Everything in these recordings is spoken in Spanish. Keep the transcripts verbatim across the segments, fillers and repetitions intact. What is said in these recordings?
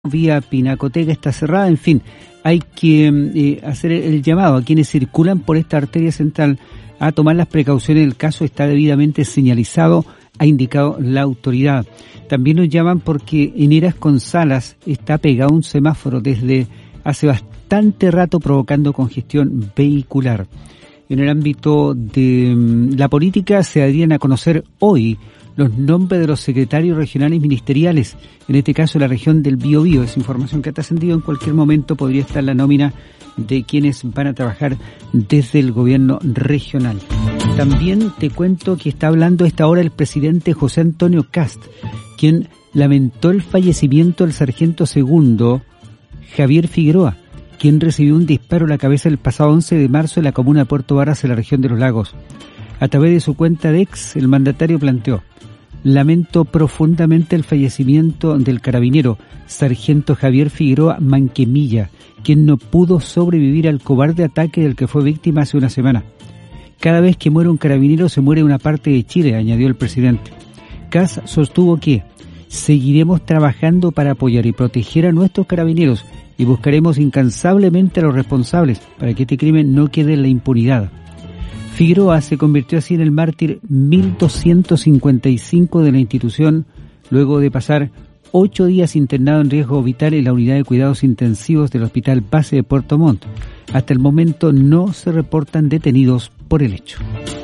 vía Pinacoteca está cerrada, en fin, hay que eh, hacer el llamado a quienes circulan por esta arteria central a tomar las precauciones. El caso está debidamente señalizado, ha indicado la autoridad. También nos llaman porque en Eras con Salas está pegado un semáforo desde hace bastante rato, provocando congestión vehicular. En el ámbito de la política se darían a conocer hoy los nombres de los secretarios regionales ministeriales, en este caso la región del Biobío. Es información que ha trascendido. En cualquier momento podría estar la nómina de quienes van a trabajar desde el gobierno regional. También te cuento que está hablando a esta hora el presidente José Antonio Kast, quien lamentó el fallecimiento del sargento segundo Javier Figueroa, quien recibió un disparo en la cabeza el pasado once de marzo en la comuna de Puerto Varas, en la región de Los Lagos. A través de su cuenta de ex, el mandatario planteó: lamento profundamente el fallecimiento del carabinero sargento Javier Figueroa Manquemilla, quien no pudo sobrevivir al cobarde ataque del que fue víctima hace una semana. Cada vez que muere un carabinero se muere una parte de Chile, añadió el presidente. Kass sostuvo que seguiremos trabajando para apoyar y proteger a nuestros carabineros y buscaremos incansablemente a los responsables para que este crimen no quede en la impunidad. Figueroa se convirtió así en el mártir mil doscientos cincuenta y cinco de la institución, luego de pasar ocho días internado en riesgo vital en la unidad de cuidados intensivos del Hospital Base de Puerto Montt. Hasta el momento no se reportan detenidos por el hecho.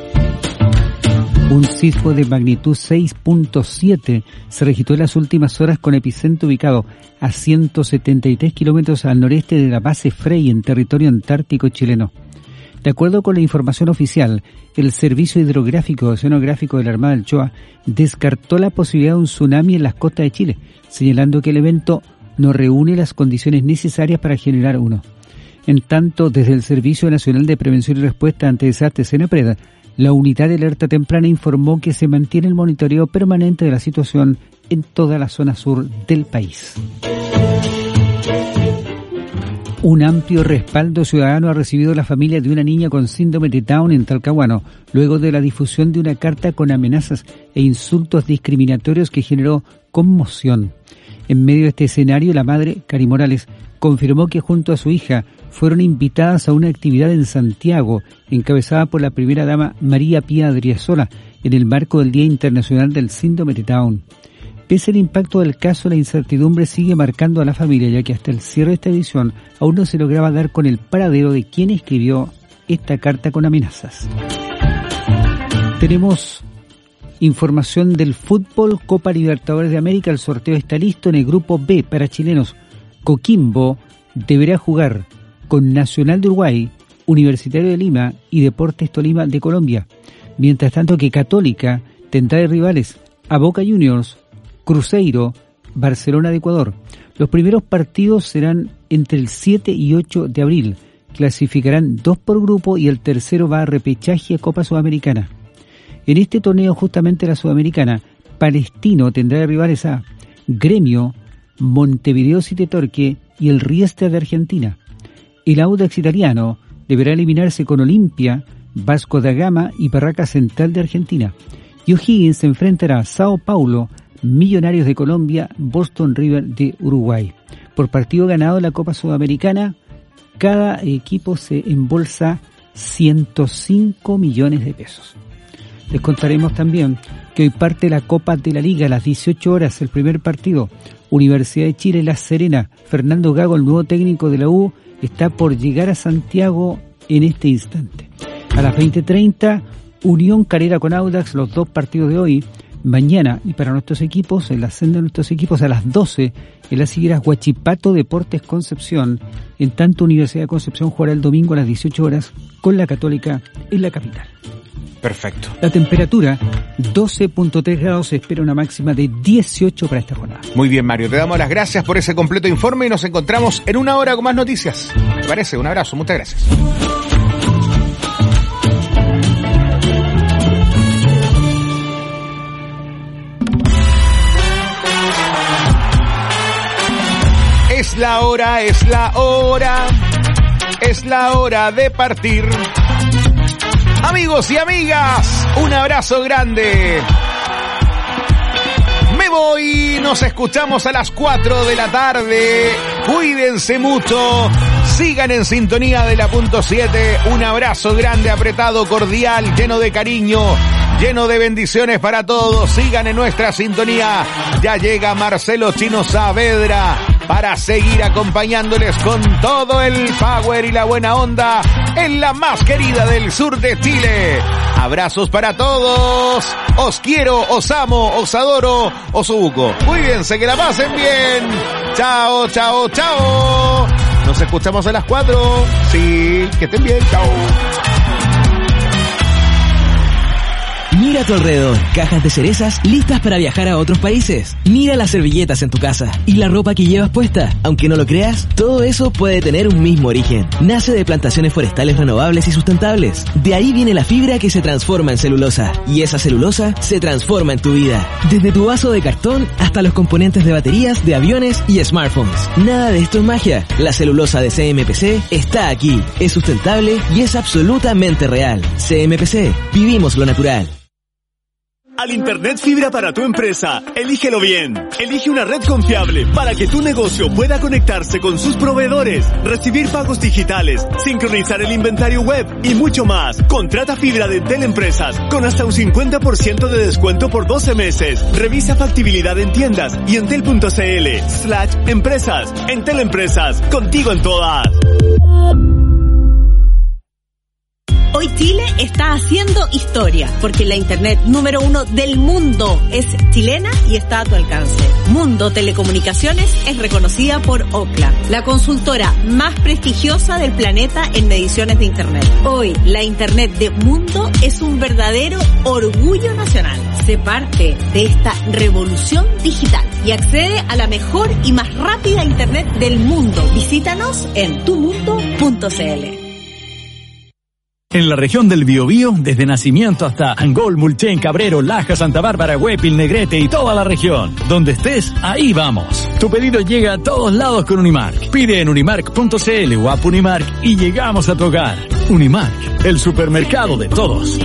Un sismo de magnitud seis punto siete se registró en las últimas horas, con epicentro ubicado a ciento setenta y tres kilómetros al noreste de la base Frey, en territorio antártico chileno. De acuerdo con la información oficial, el Servicio Hidrográfico y Oceanográfico de la Armada del Choa descartó la posibilidad de un tsunami en las costas de Chile, señalando que el evento no reúne las condiciones necesarias para generar uno. En tanto, desde el Servicio Nacional de Prevención y Respuesta ante Desastres, SENAPRED, la unidad de alerta temprana informó que se mantiene el monitoreo permanente de la situación en toda la zona sur del país. Un amplio respaldo ciudadano ha recibido la familia de una niña con síndrome de Down en Talcahuano, luego de la difusión de una carta con amenazas e insultos discriminatorios que generó conmoción. En medio de este escenario, la madre, Cari Morales, confirmó que junto a su hija fueron invitadas a una actividad en Santiago, encabezada por la primera dama María Pía Adriasola, en el marco del Día Internacional del Síndrome de Down. Pese al impacto del caso, la incertidumbre sigue marcando a la familia, ya que hasta el cierre de esta edición aún no se lograba dar con el paradero de quien escribió esta carta con amenazas. Tenemos información del fútbol. Copa Libertadores de América, el sorteo está listo en el grupo B para chilenos. Coquimbo deberá jugar con Nacional de Uruguay, Universitario de Lima y Deportes Tolima de Colombia, mientras tanto que Católica tendrá de rivales a Boca Juniors, Cruzeiro, Barcelona de Ecuador. Los primeros partidos serán entre el siete y ocho de abril. Clasificarán dos por grupo y el tercero va a repechaje a Copa Sudamericana. En este torneo, justamente la Sudamericana, Palestino tendrá de rivales a Gremio, Montevideo City Torque y el Riestra de Argentina. El Audax italiano deberá eliminarse con Olimpia, Vasco da Gama y Barraca Central de Argentina. Y O'Higgins se enfrentará a Sao Paulo, Millonarios de Colombia, Boston River de Uruguay. Por partido ganado en la Copa Sudamericana, cada equipo se embolsa ciento cinco millones de pesos. Les contaremos también que hoy parte la Copa de la Liga a las dieciocho horas, el primer partido. Universidad de Chile, La Serena. Fernando Gago, el nuevo técnico de la U, está por llegar a Santiago en este instante. A las veinte treinta, Unión Calera con Audax, los dos partidos de hoy. Mañana, y para nuestros equipos, en la senda de nuestros equipos, a las doce, en las Higueras, Huachipato Deportes Concepción. En tanto, Universidad de Concepción jugará el domingo a las dieciocho horas con la Católica en la capital. Perfecto. La temperatura, doce punto tres grados, se espera una máxima de dieciocho para esta jornada. Muy bien, Mario, te damos las gracias por ese completo informe y nos encontramos en una hora con más noticias. ¿Te parece? Un abrazo, muchas gracias. Es la hora, es la hora, es la hora de partir. Amigos y amigas, un abrazo grande. Me vivo y nos escuchamos a las cuatro de la tarde. Cuídense mucho. Sigan en sintonía de la punto siete. Un abrazo grande, apretado, cordial, lleno de cariño, lleno de bendiciones para todos. Sigan en nuestra sintonía. Ya llega Marcelo Chino Saavedra para seguir acompañándoles con todo el power y la buena onda en la más querida del sur de Chile. Abrazos para todos. Os quiero, os amo, os adoro, os ubico. Cuídense, que la pasen bien. Chao, chao, chao. Nos escuchamos a las cuatro. Sí, que estén bien. Chao. Mira a tu alrededor, cajas de cerezas listas para viajar a otros países. Mira las servilletas en tu casa y la ropa que llevas puesta. Aunque no lo creas, todo eso puede tener un mismo origen. Nace de plantaciones forestales renovables y sustentables. De ahí viene la fibra que se transforma en celulosa. Y esa celulosa se transforma en tu vida. Desde tu vaso de cartón hasta los componentes de baterías, de aviones y smartphones. Nada de esto es magia. La celulosa de C M P C está aquí. Es sustentable y es absolutamente real. C M P C. Vivimos lo natural. Al Internet fibra para tu empresa, elígelo bien. Elige una red confiable para que tu negocio pueda conectarse con sus proveedores, recibir pagos digitales, sincronizar el inventario web y mucho más. Contrata fibra de Entel Empresas con hasta un cincuenta por ciento de descuento por doce meses. Revisa factibilidad en tiendas y entel.cl slash empresas. Entel Empresas, contigo en todas. Hoy Chile está haciendo historia, porque la internet número uno del mundo es chilena y está a tu alcance. Mundo Telecomunicaciones es reconocida por Ookla, la consultora más prestigiosa del planeta en mediciones de internet. Hoy, la internet de Mundo es un verdadero orgullo nacional. Sé parte de esta revolución digital y accede a la mejor y más rápida internet del mundo. Visítanos en tu mundo punto c l. En la región del Biobío, desde Nacimiento hasta Angol, Mulchen, Cabrero, Laja, Santa Bárbara, Huépil, Negrete y toda la región. Donde estés, ahí vamos. Tu pedido llega a todos lados con Unimark. Pide en unimark punto c l o app Unimark y llegamos a tu hogar. Unimark, el supermercado de todos.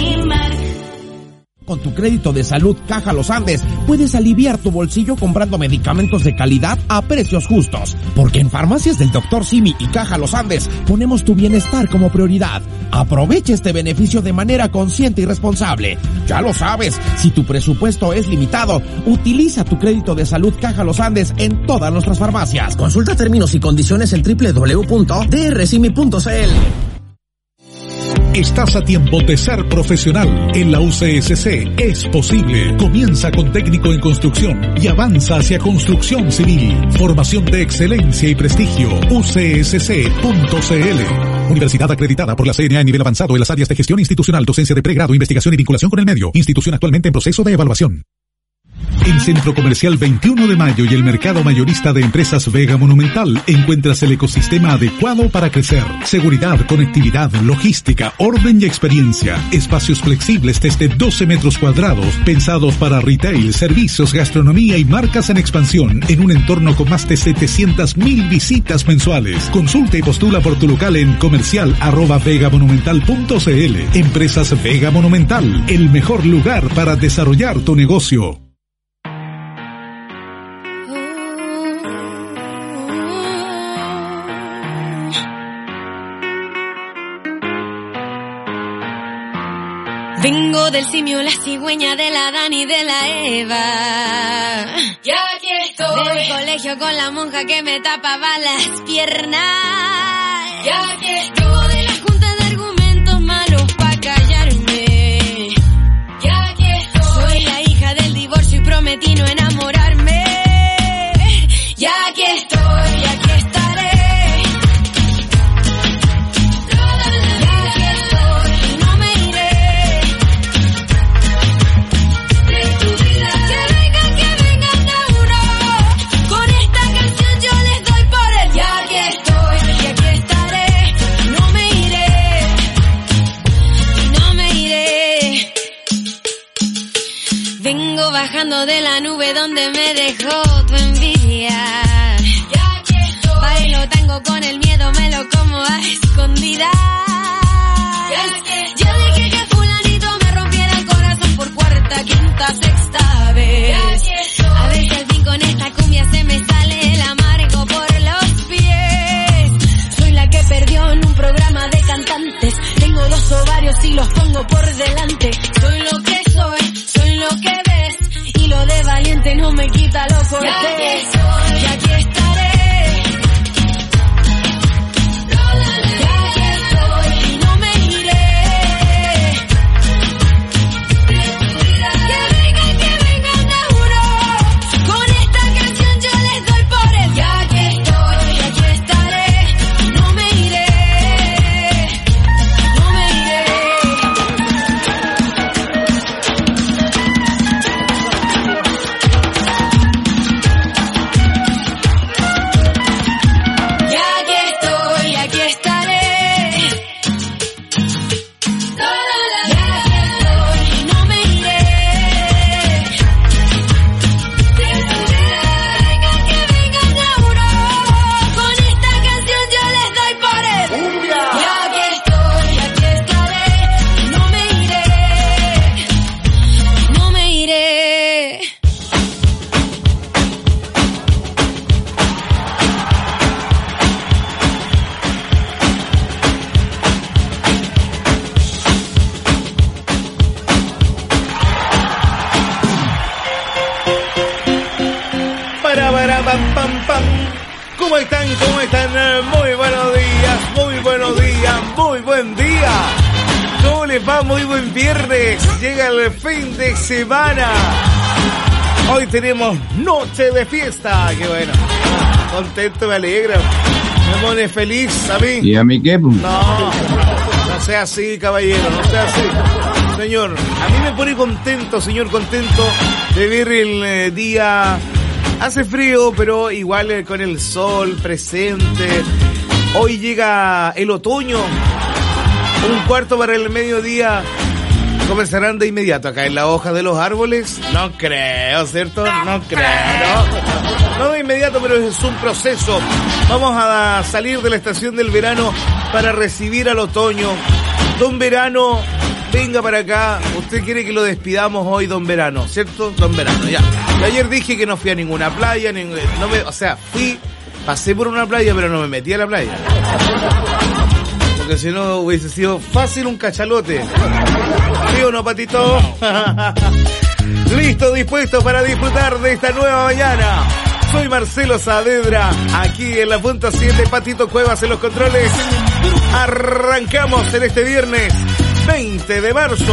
Con tu crédito de salud Caja Los Andes puedes aliviar tu bolsillo comprando medicamentos de calidad a precios justos. Porque en Farmacias del doctor Simi y Caja Los Andes ponemos tu bienestar como prioridad. Aprovecha este beneficio de manera consciente y responsable. Ya lo sabes, si tu presupuesto es limitado, utiliza tu crédito de salud Caja Los Andes en todas nuestras farmacias. Consulta términos y condiciones en doble u doble u doble u punto d r simi punto c l. Estás a tiempo de ser profesional. En la U C S C es posible. Comienza con técnico en construcción y avanza hacia construcción civil. Formación de excelencia y prestigio. U C S C punto c l. Universidad acreditada por la C N A a nivel avanzado en las áreas de gestión institucional, docencia de pregrado, investigación y vinculación con el medio. Institución actualmente en proceso de evaluación. En Centro Comercial veintiuno de Mayo y el Mercado Mayorista de Empresas Vega Monumental encuentras el ecosistema adecuado para crecer. Seguridad, conectividad, logística, orden y experiencia. Espacios flexibles desde doce metros cuadrados, pensados para retail, servicios, gastronomía y marcas en expansión, en un entorno con más de setecientas mil visitas mensuales. Consulta y postula por tu local en comercial arroba vegamonumental punto c l. Empresas Vega Monumental, el mejor lugar para desarrollar tu negocio. Vengo del simio, la cigüeña, de la Dani, de la Eva. Ya aquí estoy. Del colegio con la monja que me tapaba las piernas. Ya aquí estoy. Vengo de la junta de argumentos malos pa' callarme. Ya aquí estoy. Soy la hija del divorcio y prometí no enamorarme. Ya aquí estoy, aquí estaré. Bajando de la nube donde me dejó tu envidia. Ya que estoy. Bailo tango con el miedo, me lo como a escondidas. Ya que yo dije que fulanito me rompiera el corazón por cuarta, quinta, sexta vez. Ya que estoy. A ver y los pongo por delante. Soy lo que soy, soy lo que ves, y lo de valiente no me quita lo cortés. Y aquí estoy, y aquí estaré. Y aquí estoy, y no me iré. Que vengan, que vengan, te juro. Con esta canción yo les doy por el. Y aquí estoy, y aquí estaré. Y no me iré. No me iré. Y aquí estoy, y aquí estaré. Y aquí estoy, y no me iré. Que vengan, que vengan, te juro. Con esta canción yo les doy por el. Y aquí estoy, y aquí estaré. Y no me iré. No me iré. Para, para, pam, pam, pam. ¿Cómo están? ¿Cómo están? Eh, Muy buenos días, muy buenos días, muy buen día. ¿Cómo les va? Muy buen viernes. Llega el fin de semana. Hoy tenemos noche de fiesta. Qué bueno. Contento, me alegra. Me pone feliz a mí. ¿Y a mí qué? No, no sea así, caballero, no sea así. Señor, a mí me pone contento, señor, contento de ver el eh, día. Hace frío, pero igual eh, con el sol presente. Hoy llega el otoño. Un cuarto para el mediodía. Comenzarán de inmediato a caer las hojas de los árboles. No creo, ¿cierto? No creo. No, no de inmediato, pero es un proceso. Vamos a salir de la estación del verano para recibir al otoño. Don Verano, venga para acá. Usted quiere que lo despidamos hoy, Don Verano, ¿cierto? Don Verano, ya. Yo ayer dije que no fui a ninguna playa, ni, no me, o sea, fui, pasé por una playa, pero no me metí a la playa. Porque si no hubiese sido fácil un cachalote. ¿Sí o no, Patito? Listo, dispuesto para disfrutar de esta nueva mañana. Soy Marcelo Saavedra, aquí en la punta siete, Patito Cuevas en los controles. Arrancamos en este viernes veinte de marzo.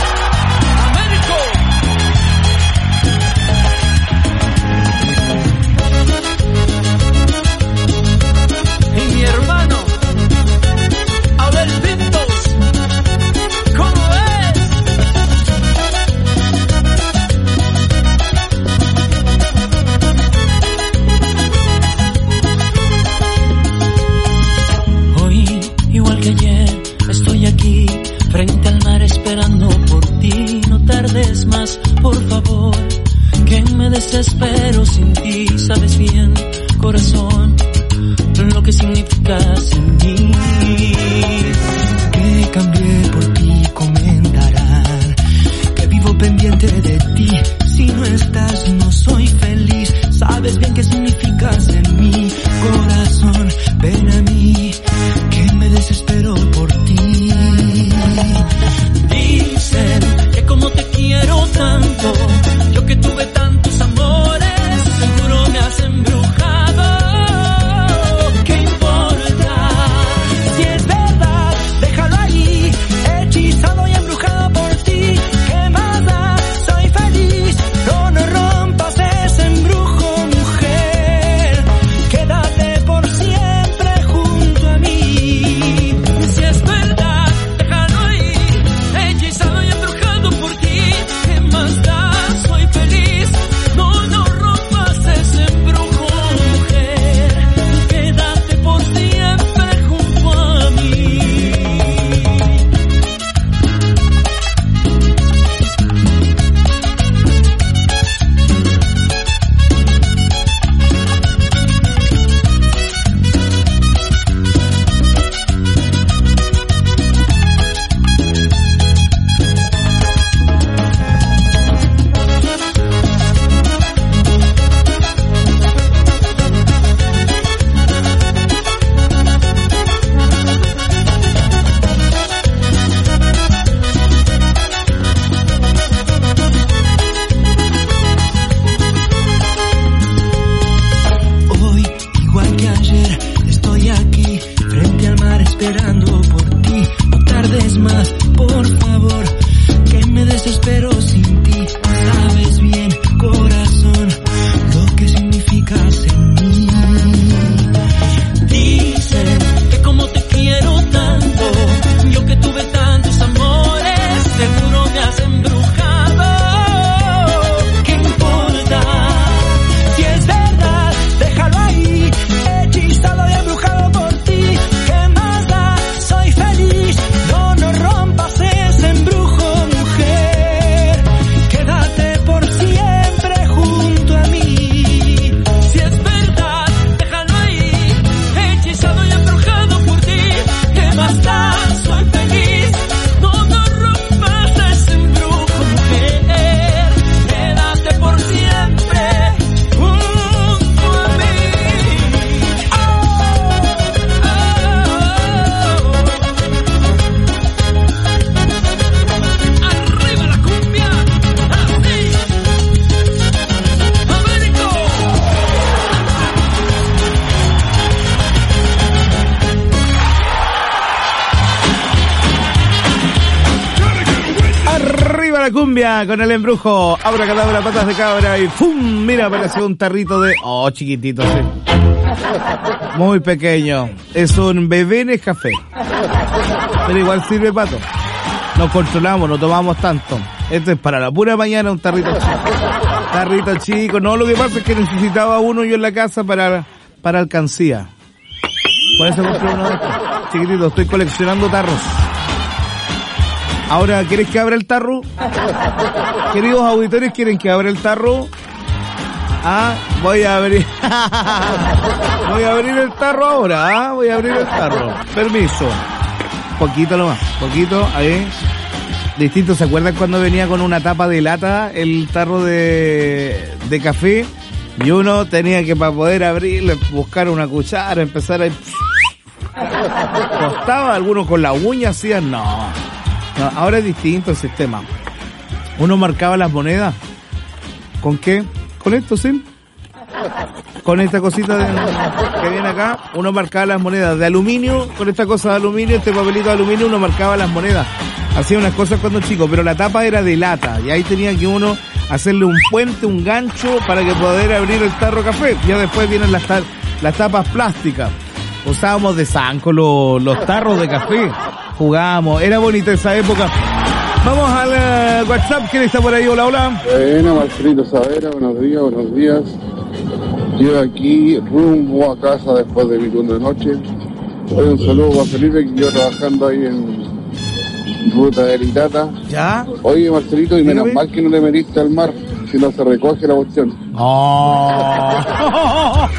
Y mi hermano, Abel Pintos, ¿cómo es? Hoy, igual que ayer, estoy aquí frente al mar esperando por ti. No tardes más, por favor, que me desespero sin ti. Sabes bien, corazón, lo que significas en mí. Que cambié por ti, comentarán que vivo pendiente de ti. Si no estás, no soy feliz. Sabes bien qué significas en mí, corazón, ven a mí, que me desespero por ti. Dicen que como te quiero tanto, yo que tuve tantos amores, seguro me has embrujado. ¿Qué importa? Si es verdad, déjalo ahí. la cumbia con el embrujo. Abra cadabra, patas de cabra y ¡pum! Mira, apareció un tarrito de... Oh, chiquitito, sí. Muy pequeño. Es un bebé Nescafé. Pero igual sirve, Pato. Nos controlamos, no tomamos tanto. Esto es para la pura mañana, un tarrito chico. Tarrito chico. No, lo que pasa es que necesitaba uno yo en la casa para, para alcancía. Por eso compré uno de estos. Chiquitito, estoy coleccionando tarros. Ahora, ¿quieres que abra el tarro? Queridos auditores, ¿quieren que abra el tarro? Ah, voy a abrir. Voy a abrir el tarro ahora, ¿ah? Voy a abrir el tarro. Permiso. Poquito nomás, poquito, ahí. Distinto, ¿se acuerdan cuando venía con una tapa de lata el tarro de, de café? Y uno tenía que, para poder abrirle, buscar una cuchara, empezar a... Costaba, algunos con la uña hacían, no. no. Ahora es distinto el sistema. Uno marcaba las monedas. ¿Con qué? Con esto, ¿sí? Con esta cosita de, que viene acá, uno marcaba las monedas de aluminio, con esta cosa de aluminio, este papelito de aluminio, uno marcaba las monedas. Hacía unas cosas cuando chico, pero la tapa era de lata, y ahí tenía que uno hacerle un puente, un gancho, para que poder abrir el tarro de café. Ya después vienen las, tar- las tapas plásticas. Usábamos de zanco los, los tarros de café, jugábamos, era bonita esa época. Vamos al uh, WhatsApp, ¿quién está por ahí? Hola, hola. Bueno, Marcelito Savera, buenos días, buenos días. Yo aquí rumbo a casa después de mi turno de noche. Hoy un saludo para Felipe, que yo trabajando ahí en ruta de Litata. ¿Ya? Oye, Marcelito, y menos mal que no le metiste al mar, si no se recoge la cuestión. Oh.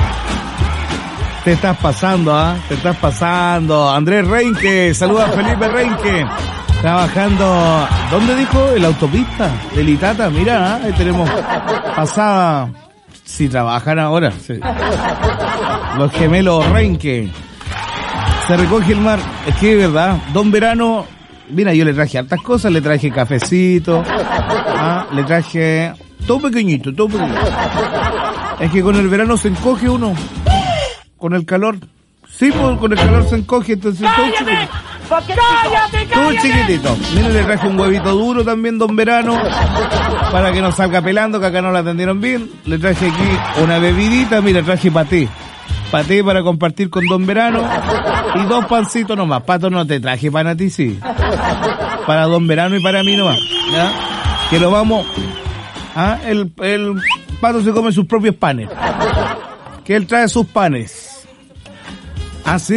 Te estás pasando, ¿ah? ¿eh? Te estás pasando. Andrés Reinque, saluda a Felipe Reinque. Trabajando, ¿dónde dijo? En la autopista de Litata, mira, ¿eh? Ahí tenemos pasada, si trabajan ahora, sí. Los gemelos Reinque. Se recoge el mar, es que es verdad, Don Verano, mira, yo le traje hartas cosas, le traje cafecito, ¿ah? Le traje todo pequeñito, todo pequeñito. Es que con el verano se encoge uno, con el calor. Sí, pues con el calor se encoge, entonces todo chiquitito. ¡Cállate, cállate! Todo chiquitito. Mira, le traje un huevito duro también, Don Verano, para que no salga pelando, que acá no la atendieron bien. Le traje aquí una bebidita, mira, traje paté. Paté para compartir con Don Verano. Y dos pancitos nomás. Pato, no te traje pan a ti, sí. Para Don Verano y para mí nomás. ¿Ya? Que lo vamos... ¿Ah? El, el Pato se come sus propios panes. Que él trae sus panes. Así.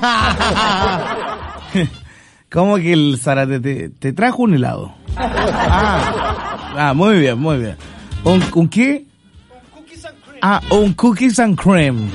¿Cómo que el Zárate te, te trajo un helado? Ah, ah, muy bien, muy bien. ¿Un, un qué? Ah, un cookies and cream.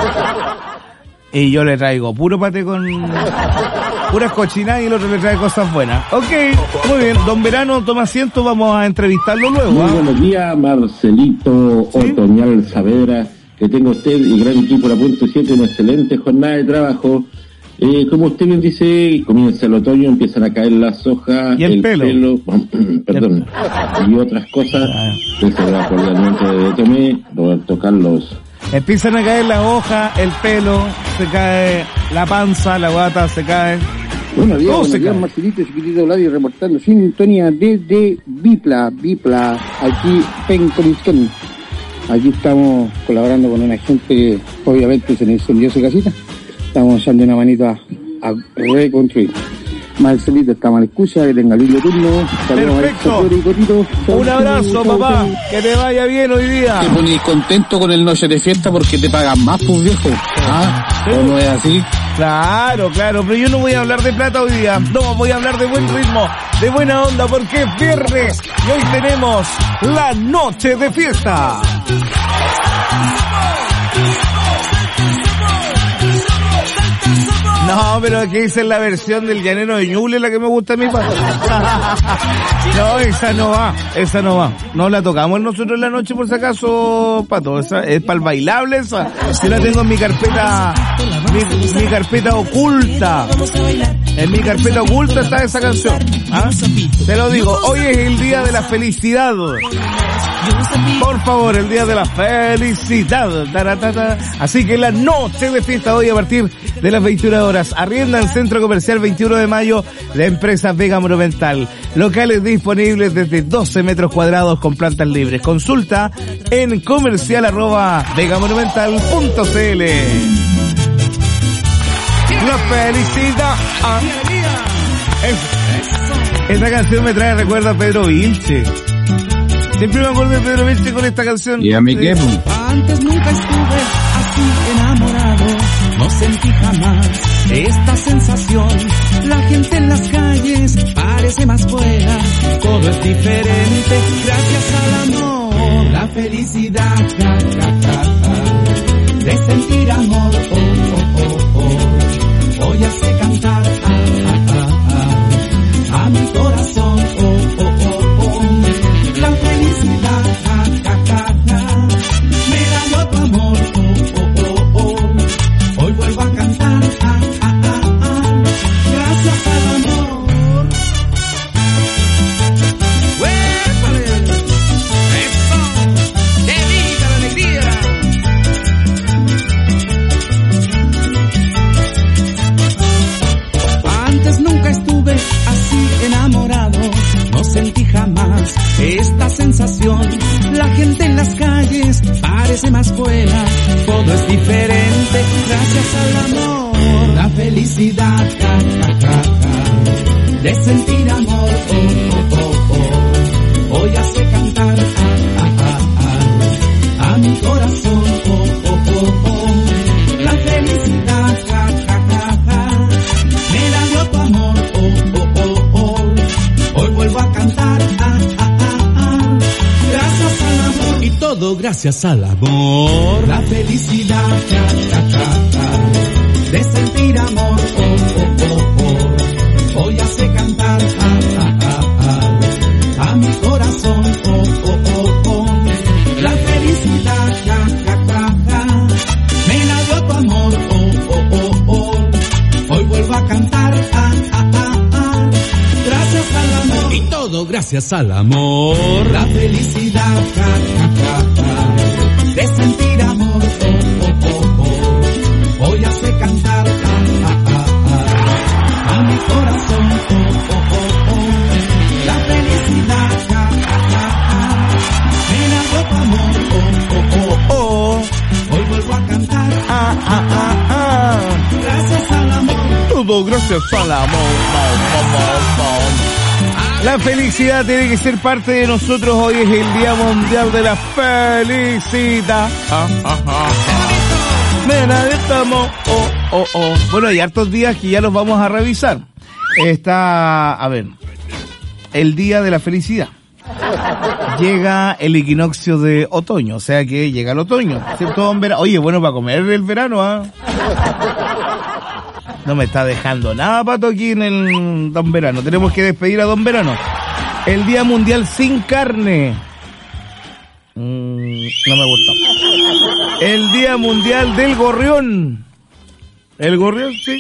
Y yo le traigo puro paté con puras cochinadas y el otro le trae cosas buenas. Ok, muy bien. Don Verano, toma asiento, vamos a entrevistarlo luego. Muy ¿eh? buenos días, Marcelito, ¿sí? Otoñal Saavedra. Que tenga usted y gran equipo de la punto siete, una excelente jornada de trabajo. Eh, como usted bien dice, comienza el otoño, empiezan a caer las hojas, y el, el pelo, pelo perdón, y otras cosas. Les saluda cordialmente de Tomé, Roberto Carlos. Empiezan a caer las hojas, el pelo, se cae la panza, la guata, se cae. Buenos días, buenos días, Marcelito, chiquitito Vladi, reportando sintonía desde Bipla, Bipla, aquí en Coliscón. Aquí estamos colaborando con una gente que obviamente se le incendió su casita. Estamos echando una manito a, a reconstruir. Marcelito, estamos a la escucha, que tenga lindo turno. Perfecto. Un abrazo, papá. Que te vaya bien hoy día. Te pones contento con el noche de fiesta porque te pagan más, pues viejo. ¿Ah? ¿O no es así? Claro, claro, pero yo no voy a hablar de plata hoy día. No, voy a hablar de buen ritmo, de buena onda, porque es viernes y hoy tenemos la noche de fiesta. No, pero aquí esa es la versión del llanero de Ñuble, la que me gusta a mí, Pato. No, esa no va, esa no va. No la tocamos nosotros en la noche, por si acaso, Pato. Esa es para el bailable, esa. Yo la tengo en mi carpeta, mi, mi carpeta oculta. En mi carpeta oculta está esa canción. ¿Ah? Te lo digo, hoy es el día de la felicidad. Por favor, el día de la felicidad. Taratata. Así que la noche de fiesta hoy a partir de las veintiuna horas. Arrienda en Centro Comercial veintiuno de mayo de empresa Vega Monumental. Locales disponibles desde doce metros cuadrados con plantas libres. Consulta en comercial arroba vegamonumental.cl. La felicidad. Ah. Es, esta canción me trae recuerdo a Pedro Vilche. Siempre me acuerdo de Pedro Vilche con esta canción. ¿Y a mí qué? Antes nunca estuve así enamorado, no sentí jamás esta sensación. La gente en las calles parece más buena, todo es diferente gracias al amor. La felicidad, ja, ja, ja, ja, de sentir amor, oh, oh, oh, oh. Hoy hace cantar ah, ah, ah, ah, a mi corazón, oh, oh, oh, oh. La felicidad, ja, ja, ja, ja, me da yo tu amor, oh, oh, oh, oh. Hoy vuelvo a cantar, ah, ah, ah, ah, gracias al amor. ¡Huépale! ¡Eso! ¡Qué viva la alegría! Antes nunca estuve así enamorado, no sentí jamás esta sensación. La gente en las calles parece más buena, todo es diferente gracias al amor. La felicidad, ja, ja, ja, ja, de sentir amor, oh, oh, oh, oh. Hoy hace cantar ah, ah, ah, ah, a mi corazón, oh, oh, oh, oh. La felicidad, ja, ja, ja, ja, me da yo tu amor, oh, oh, oh, oh. Hoy vuelvo a cantar ah, ah, ah, ah, gracias al amor. Y todo gracias al amor. La felicidad, ja, ja, ja, ja, de sentir amor, oh, oh, oh, oh. Hoy hace cantar ah, ah, ah, ah, a mi corazón, oh, oh, oh, oh. La felicidad, ja, ja, ja, ja, me la dio tu amor, oh, oh, oh, oh. Hoy vuelvo a cantar ah, ah, ah, ah, gracias al amor. Y todo gracias al amor. La felicidad, ja, ja, ja, ja, de sentir amor, oh, oh, oh, oh. Hoy hace cantar ah, ah, ah, ah, a mi corazón, oh, oh, oh, oh. La felicidad, ja, ja, ja, ja, me la dio tu amor, oh, oh, oh, oh. Hoy vuelvo a cantar ah, ah, ah, ah, gracias al amor. Todo gracias al amor. La felicidad tiene que ser parte de nosotros. Hoy es el Día Mundial de la Felicidad. Ah, ah, ah. Nena, estamos. Oh, oh, oh. Bueno, hay hartos días que ya los vamos a revisar. Está, a ver, el Día de la Felicidad. Llega el equinoccio de otoño, o sea que llega el otoño, ¿cierto, don Verano? Oye, bueno para comer el verano, ¿ah? No me está dejando nada, Pato, aquí en el Don Verano. Tenemos que despedir a Don Verano. El Día Mundial sin Carne. Mm, no me gustó. El Día Mundial del Gorrión. ¿El gorrión? Sí.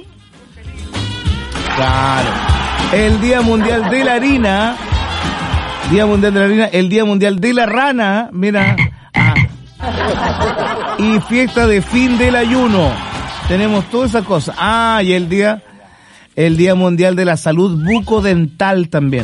Claro. El Día Mundial de la Harina. Día Mundial de la Harina. El Día Mundial de la Rana. Mira. Ah. Y fiesta de fin del ayuno. Tenemos todas esas cosas. Ah, y el día, el Día Mundial de la Salud Bucodental también.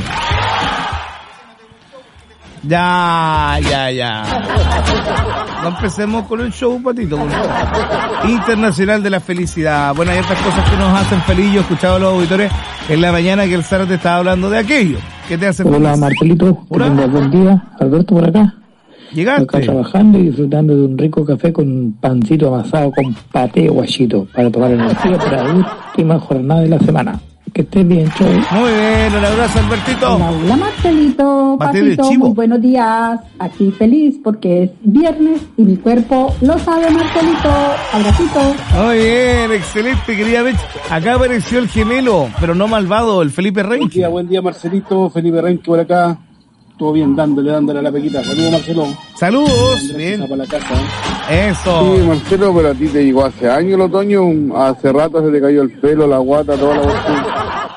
Ya, ya, ya. No empecemos con el show, Patito. Con el Internacional de la Felicidad. Bueno, hay otras cosas que nos hacen feliz. Yo he escuchado a los auditores en la mañana que el Sara te estaba hablando de aquello. ¿Qué te hace feliz? Hola, Marcelito. Hola. Buen día. Alberto por acá. ¿Llegaste? Acá trabajando y disfrutando de un rico café con un pancito amasado con paté guachito para tomar energía para la última jornada de la semana. Que estés bien, Choy. Muy bien, un abrazo, Albertito. Hola, hola, Marcelito. Paté de Patito, chivo. muy buenos días. Aquí feliz porque es viernes y mi cuerpo lo sabe, Marcelito. Abracito. Muy bien, excelente, querida Bech. Acá apareció el gemelo, pero no malvado, el Felipe Renque. Buen día, buen día, Marcelito. Felipe Renque por acá. Todo bien, dándole, dándole a la pequita. Saludos, Marcelo. Saludos. Bien. Para la casa, ¿eh? Eso. Sí, Marcelo, pero a ti te llegó hace años el otoño. Hace rato se te cayó el pelo, la guata, toda la bolsa.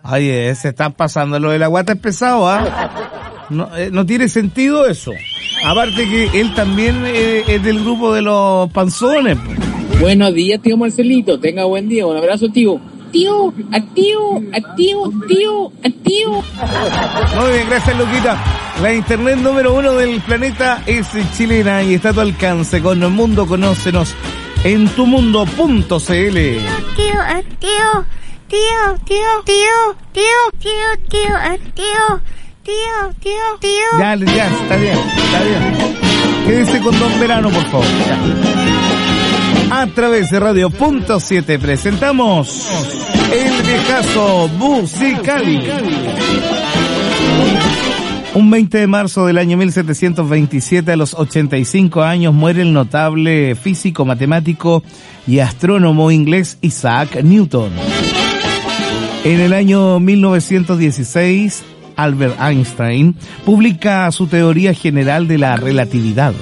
Oye, se están pasando, lo de la guata es pesado, ¿ah? No, eh, no tiene sentido eso. Aparte que él también eh, es del grupo de los panzones. Buenos días, tío Marcelito. Tenga buen día. Un abrazo, tío. Tío, activo, activo, tío, activo. Muy bien, gracias, Luquita. La internet número uno del planeta es chilena y está a tu alcance. Con el mundo, conócenos en tu mundo punto c l. Tío, tío, tío, tío, tío, tío, tío, tío, tío, tío, tío, tío. Ya, ya, está bien, está bien. Quédese con Don Verano, por favor. Ya. A través de Radio Punto siete presentamos El Viejazo Musicali. Un veinte de marzo del año mil setecientos veintisiete, a los ochenta y cinco años, muere el notable físico, matemático y astrónomo inglés Isaac Newton. En el año mil novecientos dieciséis, Albert Einstein publica su teoría general de la relatividad.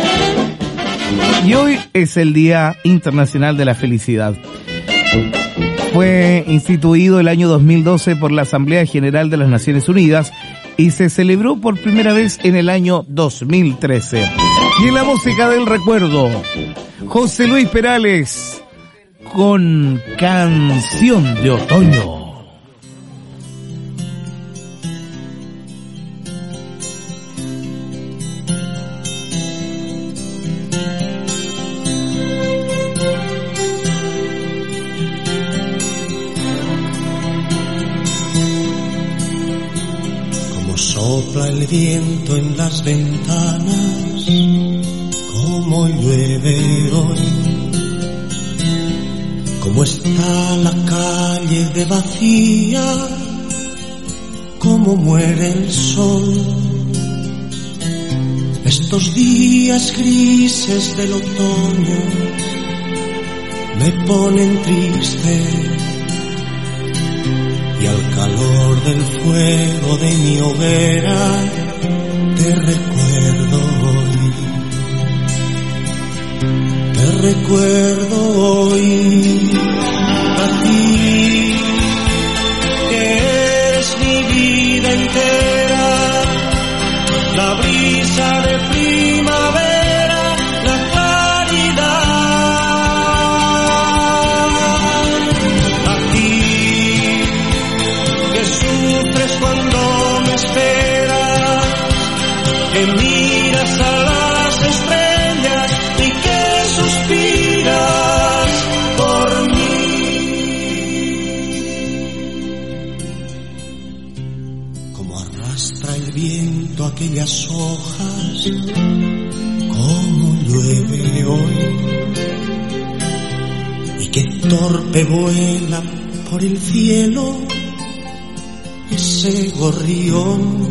Y hoy es el Día Internacional de la Felicidad. Fue instituido el año dos mil doce por la Asamblea General de las Naciones Unidas y se celebró por primera vez en el año dos mil trece. Y en la música del recuerdo, José Luis Perales con Canción de Otoño. Sopla el viento en las ventanas, como llueve hoy, como está la calle de vacía, como muere el sol. Estos días grises del otoño me ponen triste, y al calor del fuego de mi hoguera te recuerdo hoy, te recuerdo hoy, a ti que eres mi vida entera, la brisa de primavera, la claridad. Cuando me esperas, que miras a las estrellas y que suspiras por mí. Como arrastra el viento aquellas hojas, como llueve hoy, y que torpe vuela por el cielo ese gorrión.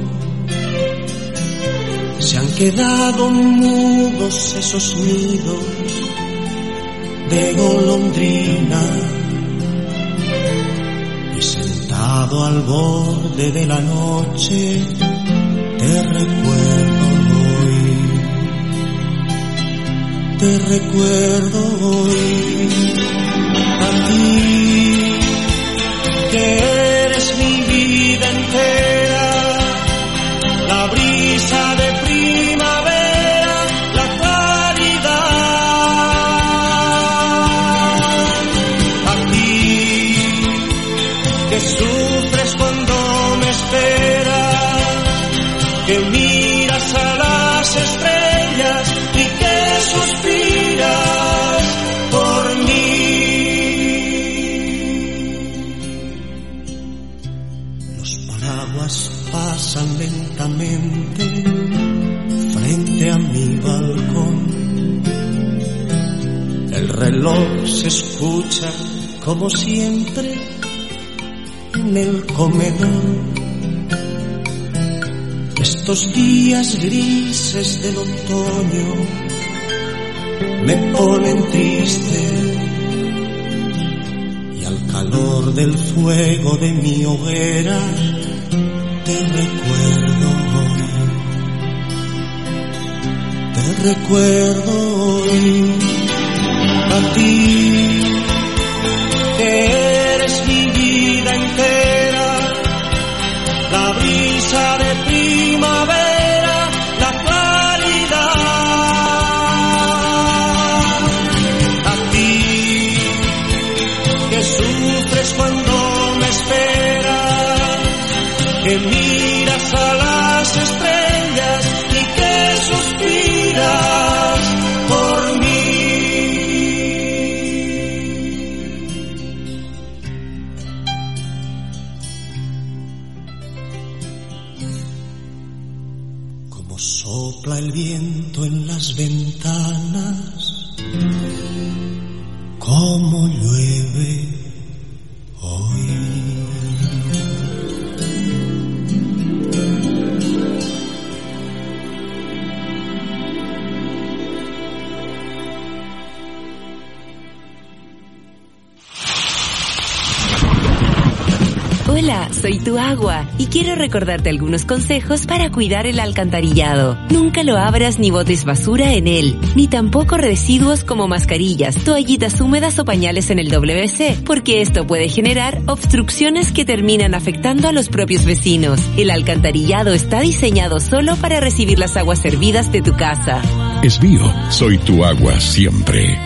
Se han quedado mudos esos nidos de golondrina, y sentado al borde de la noche te recuerdo hoy, te recuerdo hoy, a ti que eres mi vida entera, la brisa de primavera, la claridad. A ti que sufres cuando me esperas, que miras a las estrellas y que suspiras por mí. Pasan lentamente frente a mi balcón, el reloj se escucha como siempre en el comedor. Estos días grises del otoño me ponen triste, y al calor del fuego de mi hoguera te recuerdo hoy, te recuerdo hoy, a ti que eres mi vida entera, ventanas, como llueve hoy. Hola, soy tu agua y quiero recordarte algunos consejos para cuidar el alcantarillado. Nunca lo abras ni botes basura en él, ni tampoco residuos como mascarillas, toallitas húmedas o pañales en el doble ve ce, porque esto puede generar obstrucciones que terminan afectando a los propios vecinos. El alcantarillado está diseñado solo para recibir las aguas servidas de tu casa. Esbío, soy tu agua siempre.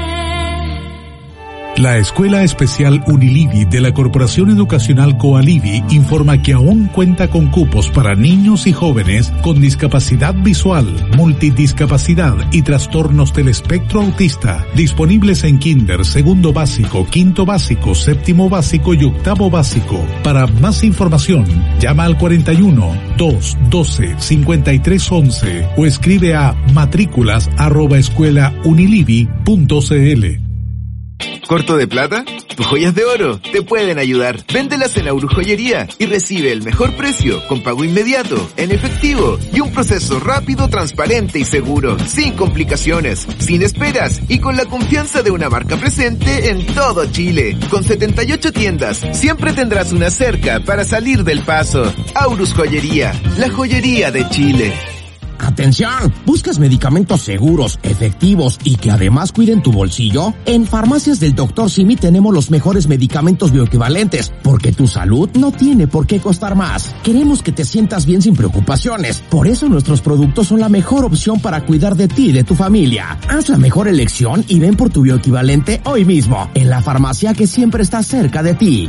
La Escuela Especial Unilivi de la Corporación Educacional Coalivi informa que aún cuenta con cupos para niños y jóvenes con discapacidad visual, multidiscapacidad y trastornos del espectro autista, disponibles en kinder, segundo básico, quinto básico, séptimo básico y octavo básico. Para más información, llama al cuarenta y uno, dos, doce, cincuenta y tres once o escribe a matrículas arroba escuela unilivi punto cl. ¿Corto de plata? Tus joyas de oro te pueden ayudar. Véndelas en Aurus Joyería y recibe el mejor precio con pago inmediato, en efectivo y un proceso rápido, transparente y seguro, sin complicaciones, sin esperas y con la confianza de una marca presente en todo Chile. Con setenta y ocho tiendas, siempre tendrás una cerca para salir del paso. Aurus Joyería, la joyería de Chile. ¡Atención! ¿Buscas medicamentos seguros, efectivos y que además cuiden tu bolsillo? En Farmacias del doctor Simi tenemos los mejores medicamentos bioequivalentes, porque tu salud no tiene por qué costar más. Queremos que te sientas bien sin preocupaciones. Por eso nuestros productos son la mejor opción para cuidar de ti y de tu familia. Haz la mejor elección y ven por tu bioequivalente hoy mismo, en la farmacia que siempre está cerca de ti.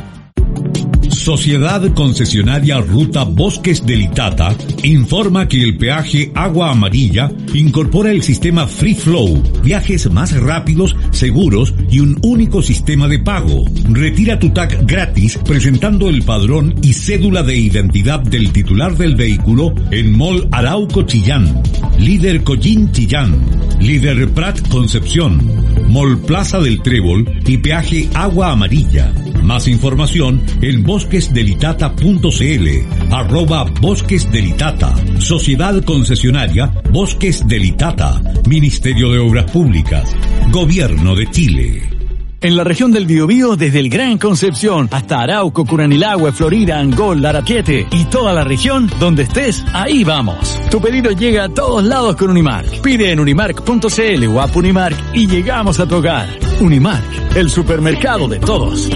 Sociedad Concesionaria Ruta Bosques del Itata informa que el peaje Agua Amarilla incorpora el sistema Free Flow, viajes más rápidos, seguros y un único sistema de pago. Retira tu tag gratis presentando el padrón y cédula de identidad del titular del vehículo en Mall Arauco Chillán, Líder Collín Chillán, Líder Prat Concepción, Mall Plaza del Trébol y peaje Agua Amarilla. Más información en bosquesdelitata punto cl, arroba Bosques del Itata, Sociedad Concesionaria Bosques del Itata, Ministerio de Obras Públicas, Gobierno de Chile. En la región del Biobío, desde el Gran Concepción hasta Arauco, Curanilahue, Florida, Angol, Larapiete y toda la región, donde estés, ahí vamos. Tu pedido llega a todos lados con Unimark. Pide en unimark punto cl o app Unimark y llegamos a tu hogar. Unimark, el supermercado de todos.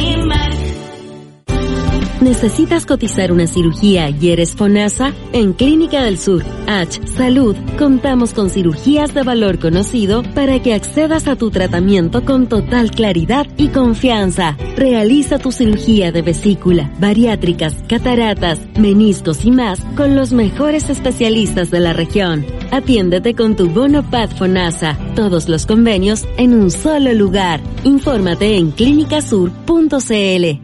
¿Necesitas cotizar una cirugía y eres FONASA? En Clínica del Sur, H Salud, contamos con cirugías de valor conocido para que accedas a tu tratamiento con total claridad y confianza. Realiza tu cirugía de vesícula, bariátricas, cataratas, meniscos y más con los mejores especialistas de la región. Atiéndete con tu bono P A D FONASA. Todos los convenios en un solo lugar. Infórmate en clínica sur punto cl.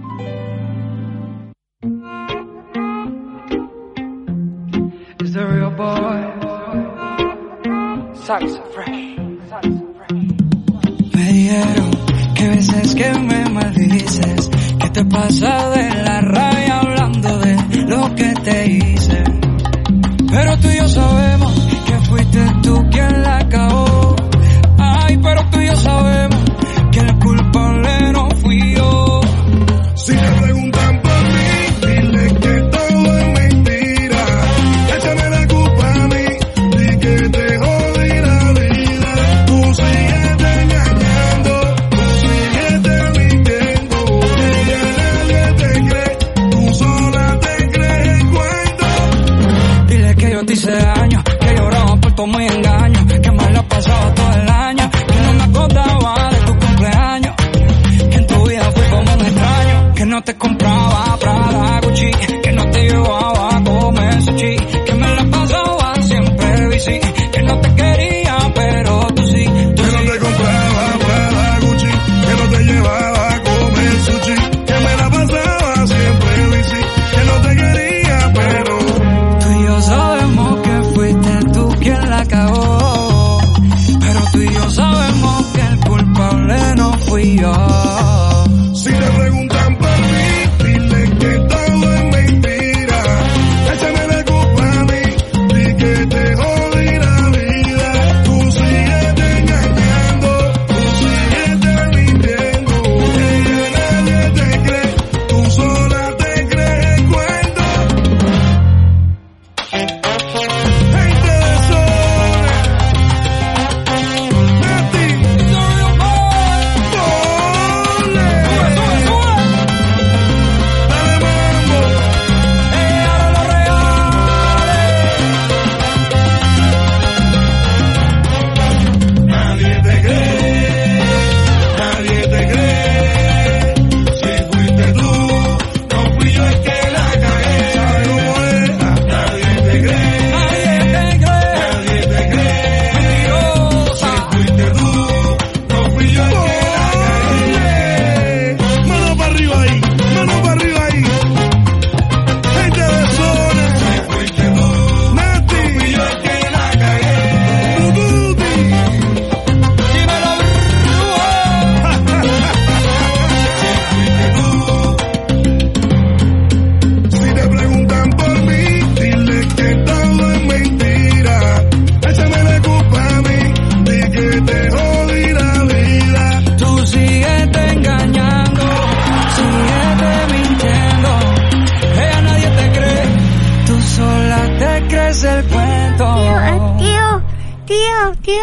Me dijeron que veces que me maldices, que te pasa de la rabia hablando de lo que te hice. Pero tú y yo sabemos que fuiste tú quien la acabó. Ay, pero tú y yo sabemos que el culpable no fui yo. Si te preguntan por mí, dile que todo es mentira. Échame la culpa a mí, di que te jodí la vida. Tú sigues engañando, tú sigues mintiendo. Ella nadie te cree, tú sola te crees el cuento. Dile que yo te hice daño, que lloraba por todo mi engaño, que mal la pasaba todo el año, que no me acordaba de tu cumpleaños, que en tu vida fui como un extraño, que no te compraba Prada, Gucci, que no te llevaba a comer sushi, que me la pasaba siempre bici, que no te quería pero tú sí, tú que sí. no te compraba Prada, Gucci, que no te llevaba a comer sushi, que me la pasaba siempre bici, que no te quería pero tú y yo sabemos que fuiste tú quien la cagó.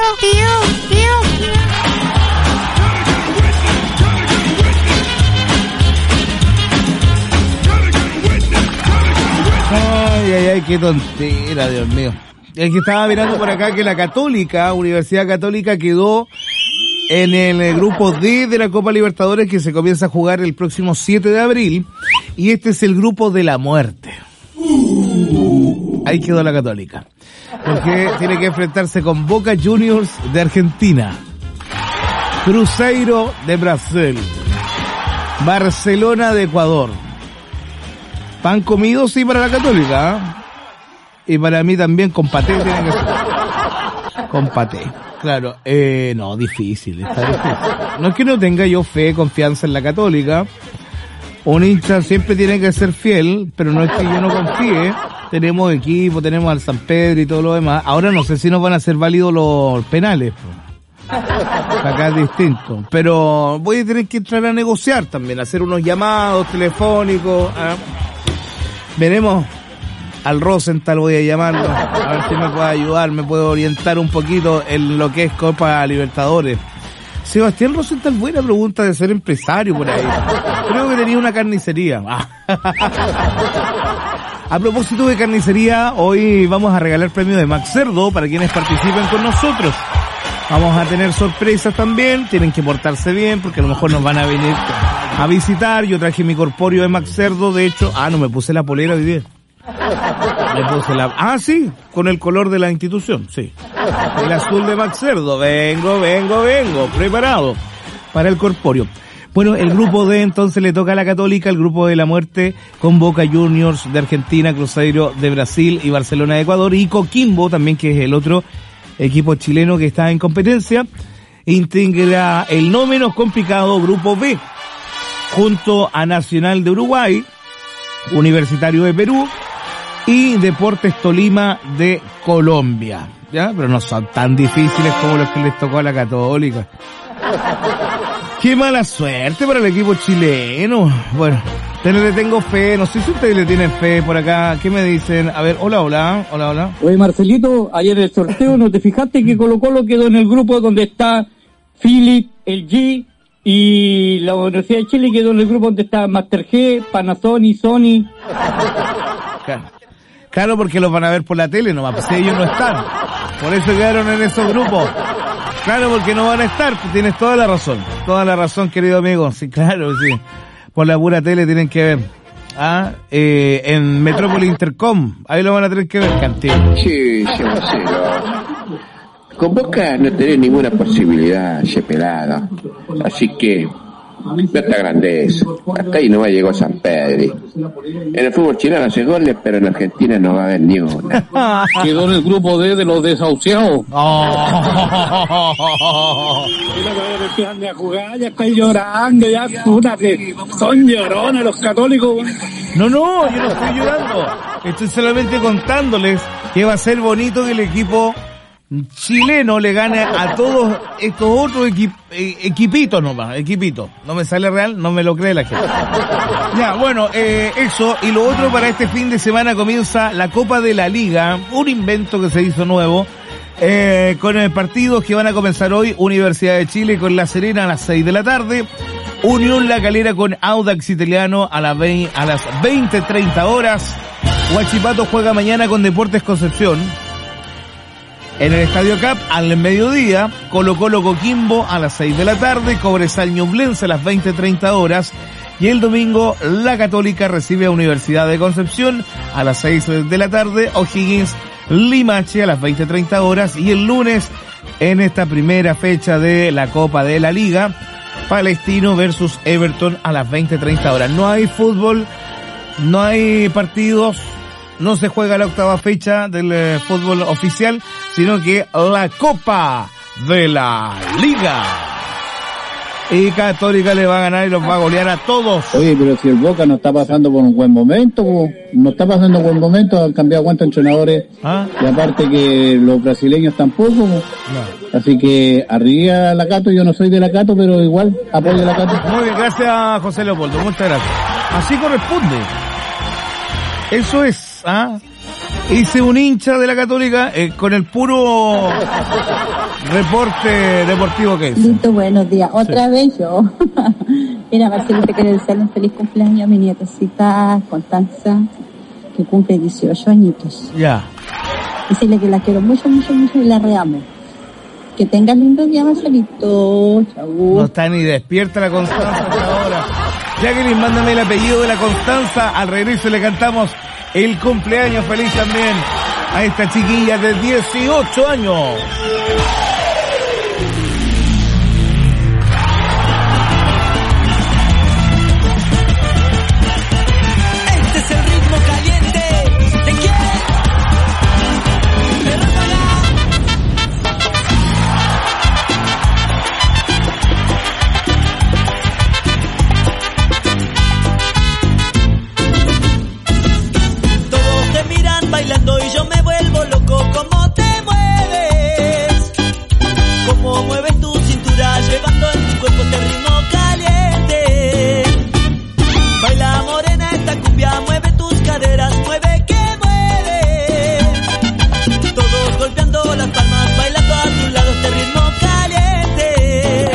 tío, tío. Ay, ay, ay, qué tontera, Dios mío. Es que estaba mirando por acá que la Católica, Universidad Católica, quedó en el grupo D de la Copa Libertadores, que se comienza a jugar el próximo siete de abril, y este es el grupo de la muerte. Ahí quedó la Católica, porque tiene que enfrentarse con Boca Juniors de Argentina, Cruzeiro de Brasil, Barcelona de Ecuador. Pan comido, sí, para la Católica, ¿eh? Y para mí también con paté tiene que ser. Con paté. Claro, eh, no, difícil, está difícil. No es que no tenga yo fe, confianza en la Católica. Un hincha siempre tiene que ser fiel, pero no es que yo no confíe. Tenemos equipo, tenemos al San Pedro y todo lo demás. Ahora no sé si nos van a hacer válidos los penales. Acá es distinto. Pero voy a tener que entrar a negociar también, hacer unos llamados telefónicos. ¿eh? Veremos. Al Rosenthal voy a llamarlo, a ver si me puede ayudar, me puede orientar un poquito en lo que es Copa Libertadores. Sebastián Rosenthal, buena pregunta de ser empresario por ahí. Creo que tenía una carnicería. A propósito de carnicería, hoy vamos a regalar premio de Max Cerdo para quienes participen con nosotros. Vamos a tener sorpresas también, tienen que portarse bien porque a lo mejor nos van a venir a visitar. Yo traje mi corpóreo de Max Cerdo, de hecho, ah, no me puse la polera hoy día. Me puse la... Ah, sí, con el color de la institución, sí. El azul de Max Cerdo. Vengo, vengo, vengo, preparado para el corpóreo. Bueno, el grupo D entonces le toca a la Católica, el grupo de la muerte con Boca Juniors de Argentina, Cruzeiro de Brasil y Barcelona de Ecuador, y Coquimbo también, que es el otro equipo chileno que está en competencia. Integra el no menos complicado grupo B, junto a Nacional de Uruguay, Universitario de Perú y Deportes Tolima de Colombia, ¿ya? Pero no son tan difíciles como los que les tocó a la Católica. Qué mala suerte para el equipo chileno. Bueno, te le tengo fe, no sé si ustedes le tienen fe por acá. ¿Qué me dicen? A ver, hola, hola, hola, hola. Oye, Marcelito, ayer en el sorteo, ¿no te fijaste que Colo Colo quedó en el grupo donde está Philip, el G, y la Universidad de Chile quedó en el grupo donde está Master G, Panasonic, Sony? Claro. Claro, porque los van a ver por la tele nomás, pues ellos no están. Por eso quedaron en esos grupos. Claro, porque no van a estar, pues tienes toda la razón. Toda la razón, querido amigo. Sí, claro, sí. Por la pura tele tienen que ver. Ah, eh, en Metrópoli Intercom, ahí lo van a tener que ver, Cantillo. Sí, sí, Marcelo. Con Boca no tenés ninguna posibilidad, che pelada. Así que, no está grandeza. Hasta ahí no llegó San Pedro. En el fútbol chileno hace goles, pero en Argentina no va a haber ni una. Quedó en el grupo D de los desahuciados. Oh. Y a jugar, ya estoy llorando, ya pútate. Son llorones los católicos. No, no, yo no estoy llorando. Estoy solamente contándoles que va a ser bonito que el equipo chileno le gane a todos estos otros equip, eh, equipitos nomás, equipitos. No me sale real, no me lo cree la gente. Ya, bueno, eh, eso. Y lo otro, para este fin de semana comienza la Copa de la Liga, un invento que se hizo nuevo, eh, con el partidos que van a comenzar hoy: Universidad de Chile con La Serena a las seis de la tarde, Unión La Calera con Audax Italiano a las veinte, a las veinte treinta horas, Huachipato juega mañana con Deportes Concepción. En el Estadio Cap, al mediodía, Colo Colo Coquimbo a las seis de la tarde, Cobresal Ñublense a las veinte treinta horas, y el domingo la Católica recibe a Universidad de Concepción a las seis de la tarde, O'Higgins Limache a las veinte treinta horas, y el lunes, en esta primera fecha de la Copa de la Liga, Palestino versus Everton a las veinte treinta horas. No hay fútbol, no hay partidos, no se juega la octava fecha del eh, fútbol oficial, sino que la Copa de la Liga. Y Católica le va a ganar y los va a golear a todos. Oye, pero si el Boca no está pasando por un buen momento, no está pasando buen momento, han cambiado cuántos entrenadores, ¿ah? Y aparte que los brasileños tampoco. No. Así que arriba la Cato, yo no soy de la Cato, pero igual apoyo a la Cato. Muy bien, gracias José Leopoldo, muchas gracias. Así corresponde. Eso es, ¿ah? Hice un hincha de la Católica eh, con el puro reporte deportivo que hice. Listo, buenos días. Otra Sí. vez yo. Mira, Marcelo, te quiero desearle un feliz cumpleaños a mi nietecita Constanza, que cumple dieciocho añitos. Ya. Decirle que la quiero mucho, mucho, mucho y la reamo. Que tengas lindo día, Marcelito. Chau. No está ni despierta la Constanza hasta ahora. Jacqueline, mándame el apellido de la Constanza. Al regreso le cantamos el cumpleaños feliz también a esta chiquilla de dieciocho años. Este es el ritmo caliente. ¿De quién? De Ráfaga. Todos te miran bailando y yo me vuelvo loco. ¿Cómo te mueves? ¿Cómo mueves tu cintura llevando en tu cuerpo este ritmo caliente? Baila morena esta cumbia, mueve tus caderas, mueve que mueve. Todos golpeando las palmas, bailando a tu lado este ritmo caliente.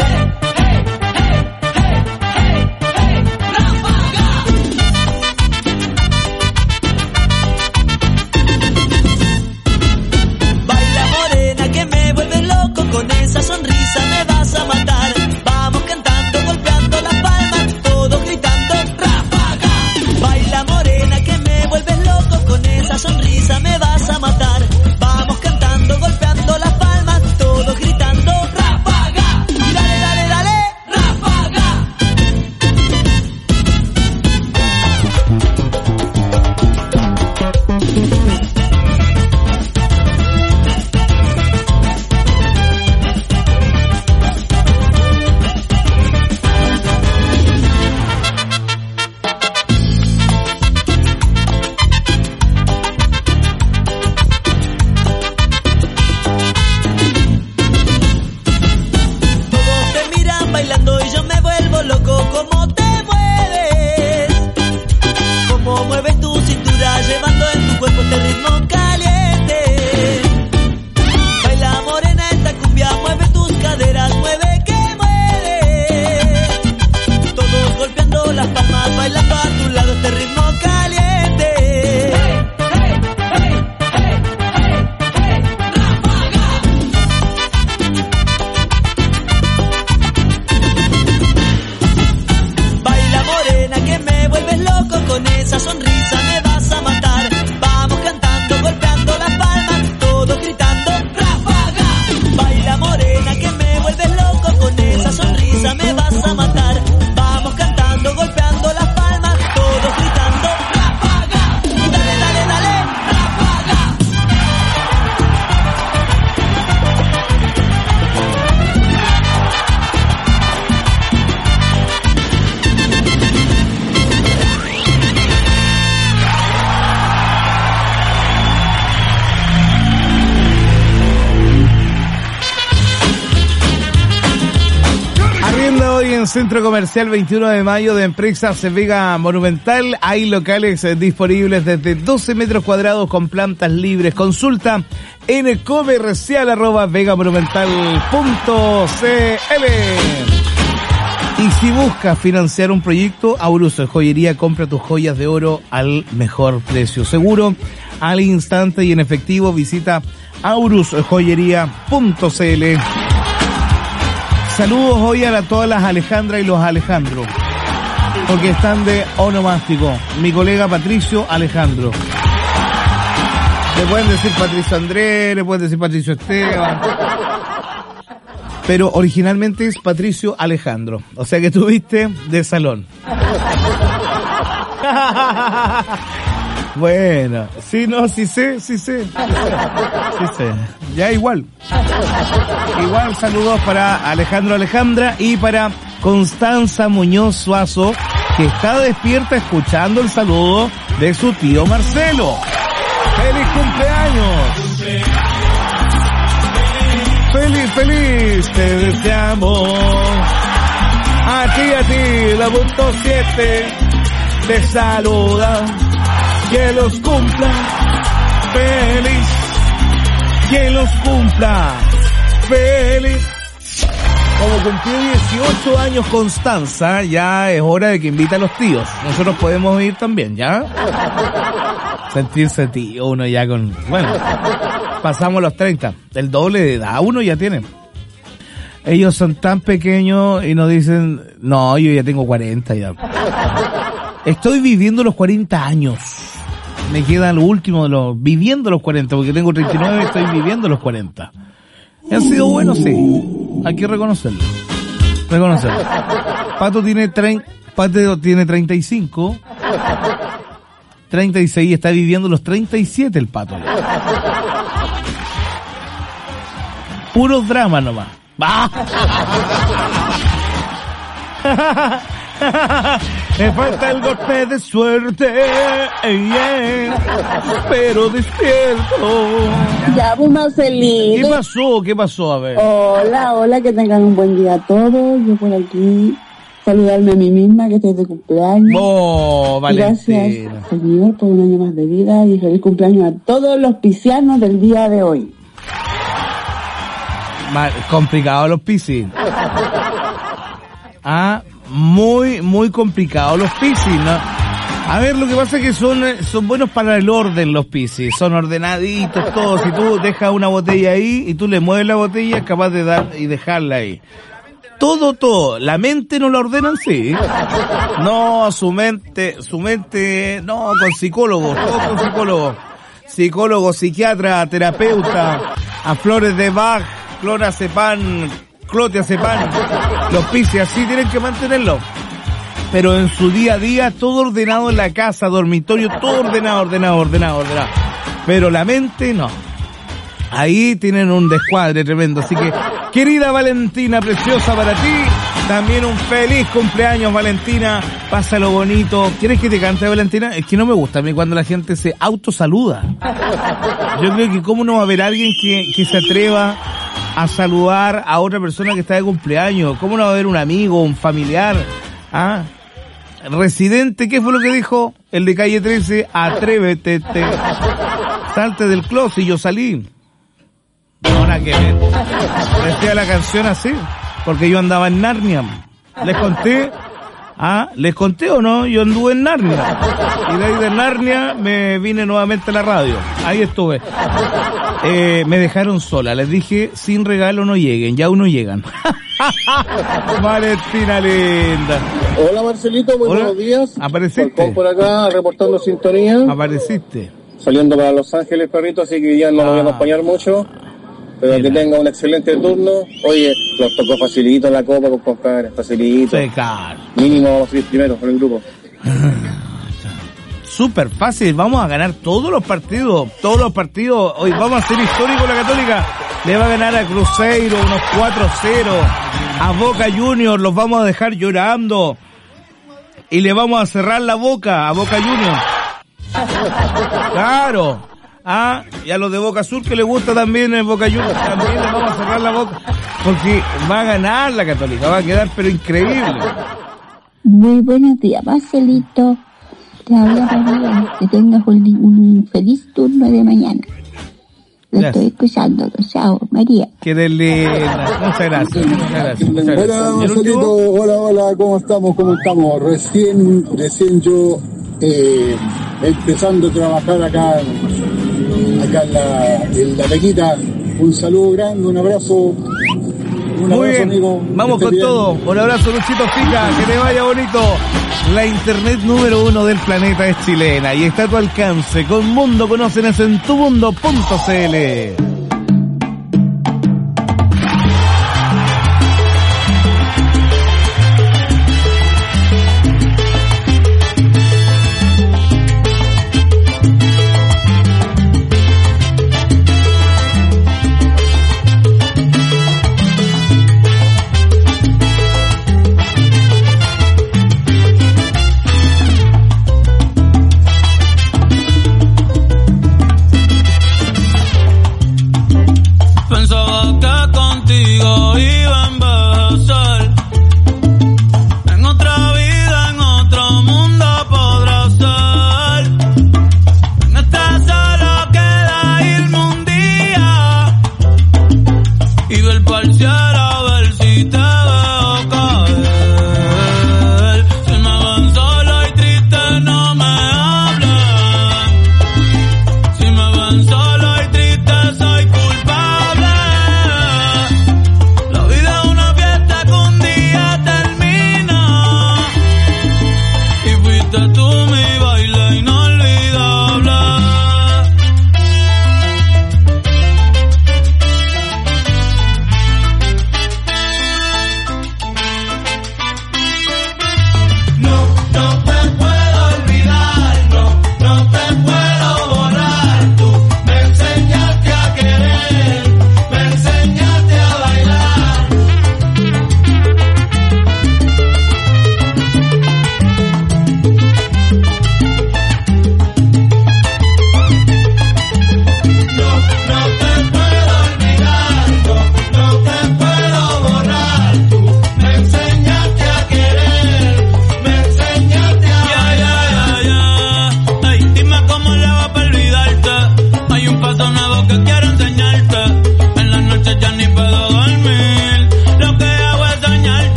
Baila morena que me vuelve loco, con esa sonrisa me vas a matar. Vamos cantando, golpeando las palmas, todos gritando ráfaga. Baila morena que me vuelves loco, con esa sonrisa me vas a matar. Vamos cantando, golpeando las palmas, todos gritando ráfaga. Dale, dale, dale, ráfaga. Todos te miran bailando y yo me vuelvo loco. ¿Cómo te mueves? ¿Cómo mueves tu cintura llevando en tu cuerpo este ritmo caliente? Baila morena esta cumbia, mueve tus caderas, mueve que mueve. Todos golpeando las palmas, bailando a tu lado este ritmo caliente. Baila morena que me vuelves loco, con esa sonrisa me vas a matar. Vamos cantando, golpeando las palmas, todos gritando ráfaga. Baila morena que me vuelves loco, con esa sonrisa me vas a matar. Vamos cantando, golpeando las palmas, todos gritando ráfaga. Dale, dale, dale, ráfaga. Arrienda hoy en Centro Comercial veintiuno de mayo de Empresas Vega Monumental. Hay locales eh, disponibles desde doce metros cuadrados con plantas libres. Consulta en comercial arroba vegamonumental punto cl. Y si buscas financiar un proyecto, Aurus Joyería compra tus joyas de oro al mejor precio. Seguro, al instante y en efectivo. Visita aurus joyería punto cl. Saludos hoy a todas las Alejandra y los Alejandro, porque están de onomástico. Mi colega Patricio Alejandro. Le pueden decir Patricio Andrés, le pueden decir Patricio Esteban, pero originalmente es Patricio Alejandro. O sea que tuviste de salón. Bueno, sí, no, sí sé, sí sé. Sí sé. Ya igual. Igual saludos para Alejandro Alejandra y para Constanza Muñoz Suazo, que está despierta escuchando el saludo de su tío Marcelo. ¡Feliz cumpleaños! ¡Feliz, feliz! Te deseamos. A ti, a ti, la punto siete te saluda. Que los cumpla feliz, que los cumpla feliz. Como cumplió dieciocho años Constanza, ya es hora de que invite a los tíos. Nosotros podemos ir también, ¿ya? Sentirse tío, uno ya con... Bueno, pasamos los treinta. El doble de edad uno ya tiene. Ellos son tan pequeños y nos dicen, no, yo ya tengo cuarenta ya. Estoy viviendo los cuarenta años. Me queda lo último de los... Viviendo los cuarenta, porque tengo treinta y nueve y estoy viviendo los cuarenta. ¿Han sido buenos? Sí. Hay que reconocerlo. Reconocerlo. Pato tiene tre... Pato tiene treinta y cinco. treinta y seis, está viviendo los treinta y siete el Pato. Puro drama nomás. Me falta el golpe de suerte, yeah, pero despierto. Ya, pues, Marcelito. ¿Qué pasó? ¿Qué pasó? A ver. Hola, hola, que tengan un buen día a todos. Yo por aquí saludarme a mí misma, que estoy de cumpleaños. Oh, Valentina. Gracias, Señor, por un año más de vida y feliz cumpleaños a todos los piscianos del día de hoy. Mal, complicado los piscis. Ah, muy, muy complicado los piscis, ¿no? A ver, lo que pasa es que son, son buenos para el orden los piscis. Son ordenaditos todos. Si tú dejas una botella ahí y tú le mueves la botella, es capaz de dar y dejarla ahí. Todo, todo. La mente no la ordenan, sí. No, su mente, su mente, no, con psicólogos, todo con psicólogos. Psicólogo, psiquiatra, terapeuta, a flores de Bach, clorazepam, clotiazepam. Los piscis así tienen que mantenerlo. Pero en su día a día, todo ordenado en la casa, dormitorio, todo ordenado, ordenado, ordenado, ordenado. Pero la mente, no. Ahí tienen un descuadre tremendo. Así que, querida Valentina, preciosa para ti, también un feliz cumpleaños, Valentina. Pásalo bonito. ¿Quieres que te cante, Valentina? Es que no me gusta a mí cuando la gente se autosaluda. Yo creo que cómo no va a haber alguien que, que se atreva a saludar a otra persona que está de cumpleaños. ¿Cómo no va a haber un amigo, un familiar? ¿Ah? Residente, ¿qué fue lo que dijo? El de calle trece, atrévete, te, salte del closet y yo salí. No, nada que ver. Decía la canción así, porque yo andaba en Narnia. ¿Les conté? ¿Ah? ¿Les conté o no? Yo anduve en Narnia. Y de ahí de Narnia me vine nuevamente a la radio. Ahí estuve. Eh, me dejaron sola. Les dije, sin regalo no lleguen. Ya uno llegan. Valentina linda. Hola Marcelito, muy buenos días. ¿Apareciste? Falcón por acá, reportando sintonía. ¿Apareciste? Saliendo para Los Ángeles, perrito, así que ya no ah. me voy a acompañar mucho. Pero mira, que tenga un excelente turno. Oye, nos tocó facilito la copa con compadre, facilito. Sí, claro. Mínimo vamos a ir primero con el grupo. Súper fácil, vamos a ganar todos los partidos, todos los partidos. Hoy vamos a ser históricos la Católica. Le va a ganar a Cruzeiro unos cuatro cero. A Boca Juniors los vamos a dejar llorando. Y le vamos a cerrar la boca a Boca Juniors. Claro. Ah, y a los de Boca Sur que les gusta también el Boca Juniors, también les vamos a cerrar la boca. Porque va a ganar la Católica, va a quedar pero increíble. Muy buenos días, Marcelito. Te habla María, que tengas un, un feliz turno de mañana. Lo yes. estoy escuchando, chao, María. Qué linda, muchas gracias, muchas gracias. Muchas gracias. Hola, Marcelito, hola, hola, ¿cómo estamos? ¿Cómo estamos? Recién, recién yo eh, empezando a trabajar acá, acá en la, en la Pequita. Un saludo grande, un abrazo. Un Muy abrazo, bien, amigo. Vamos con bien. todo. Un abrazo, Luchito Fica, que te vaya bonito. La internet número uno del planeta es chilena y está a tu alcance. Con Mundo Conócenos en tu mundo punto c l.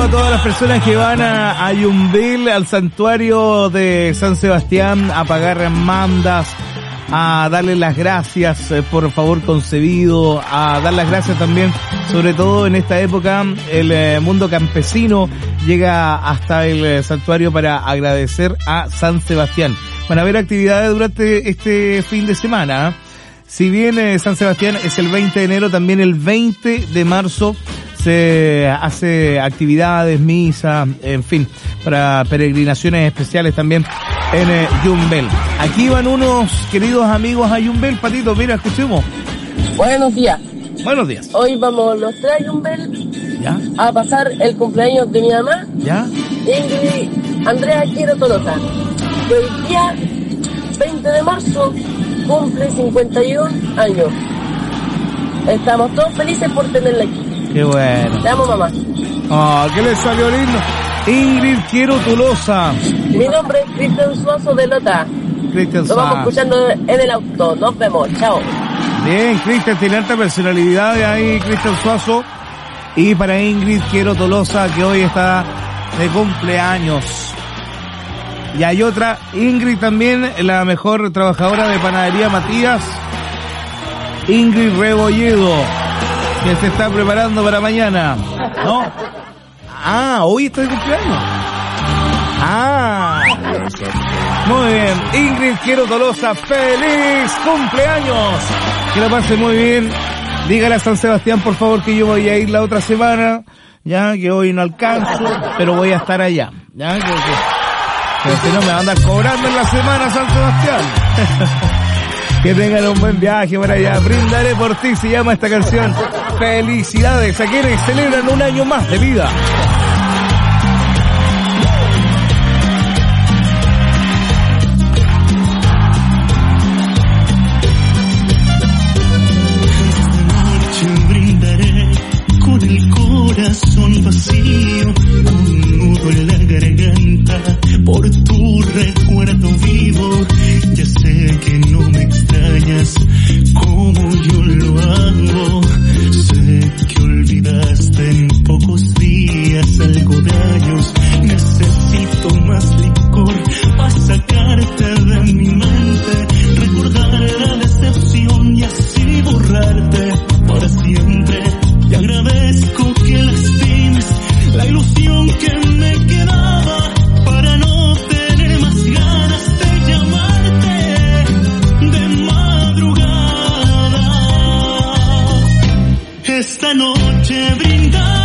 a todas las personas que van a, a Yumbel, al santuario de San Sebastián, a pagar mandas, a darle las gracias eh, por favor concebido, a dar las gracias también, sobre todo en esta época, el eh, mundo campesino llega hasta el eh, santuario para agradecer a San Sebastián. Van a haber actividades durante este fin de semana, ¿eh? Si bien eh, San Sebastián es el veinte de enero, también el veinte de marzo se hace actividades, misas, en fin, para peregrinaciones especiales también en eh, Yumbel. Aquí van unos queridos amigos a Yumbel, Patito, mira, escuchemos. Buenos días. Buenos días. Hoy vamos los tres a Yumbel, ¿ya?, a pasar el cumpleaños de mi mamá, ¿ya?, Ingrid Andrea Quiero Tolosa. El día veinte de marzo cumple cincuenta y un años. Estamos todos felices por tenerla aquí. Qué bueno. Te amo, mamá. Ah, oh, ¿qué le salió lindo? Ingrid Quiero Tolosa. Mi nombre es Cristian Suazo de Lota. Cristian Lo Suazo. vamos escuchando en el auto. Nos vemos. Chao. Bien, Cristian, tiene alta personalidad ahí, Cristian Suazo. Y para Ingrid Quiero Tolosa, que hoy está de cumpleaños. Y hay otra, Ingrid también, la mejor trabajadora de panadería Matías, Ingrid Rebolledo, que se está preparando para mañana, ¿no? Ah, hoy está de cumpleaños. Ah, muy bien. Ingrid Quiero Tolosa, feliz cumpleaños. Que lo pase muy bien. Dígale a San Sebastián, por favor, que yo voy a ir la otra semana, ya que hoy no alcanzo, pero voy a estar allá, ya que, que pero si no me van a andar cobrando en la semana, San Sebastián. Que tengan un buen viaje por allá. Brindaré por ti, se llama esta canción. Felicidades a quienes celebran un año más de vida. Brindaré con el corazón vacío, un nudo en la garganta, por tu recuerdo vivo. Ya sé que no me extrañas como yo lo hago. Sé que olvidaste en pocos días algo de años. Necesito más licor para sacarte de mi mente, recordar la decepción y así borrarte para siempre. Y agradezco que lastimes la ilusión que me quedaba para no tener más ganas de llamarte de madrugada. Esta noche brindar